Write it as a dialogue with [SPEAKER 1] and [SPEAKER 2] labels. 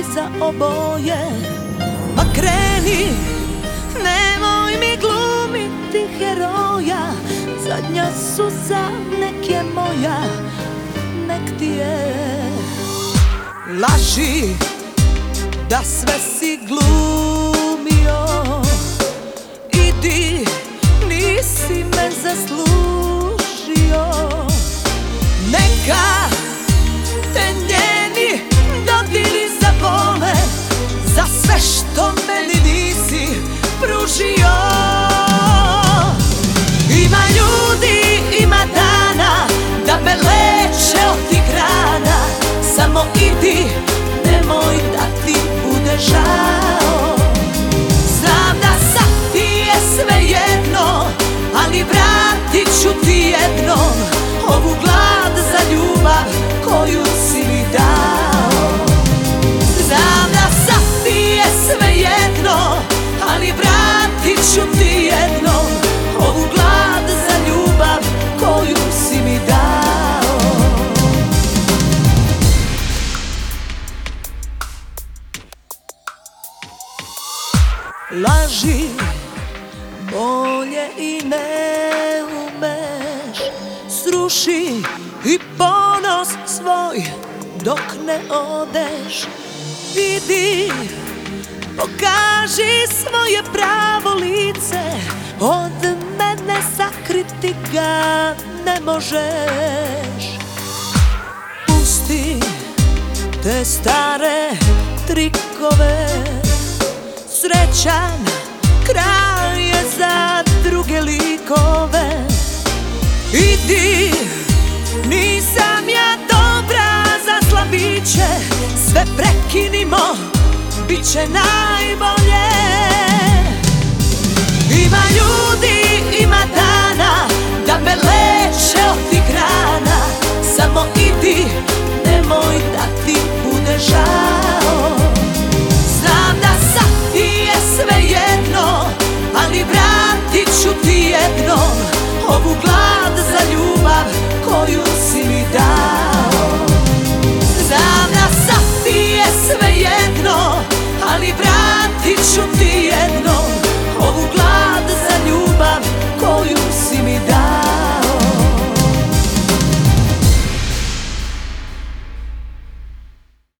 [SPEAKER 1] za oboje. Pa kreni, nemoj mi glumiti heroja, zadnja suza nek je moja, nek ti je. Laži da sve si glumio, idi, nisi me zaslužio. Neka te njeni dodiri zabole za sve što meni nisi pružio. Ima ljudi, ima dana da me leče od tih rana, samo idi, nemoj da ti bude žao. Znam da sad ti je sve jedno, ali vratit ću ti jednom ovu glad za ljubav koju si mi dao. Znam da sad ti je sve jedno, ali vratit ću ti jednom ovu glad za ljubav koju si mi dao. Laži bolje i ne umeš, sruši i ponos svoj dok ne odeš. Idi, pokaži svoje pravo lice, od mene sakriti ga ne možeš. Pusti te stare trikove, srećan kraj je za druge likove. Idi, nisam ja dobra za slabiće, sve prekinimo, bit će najbolje. Ima ljudi, ima dana da me leče od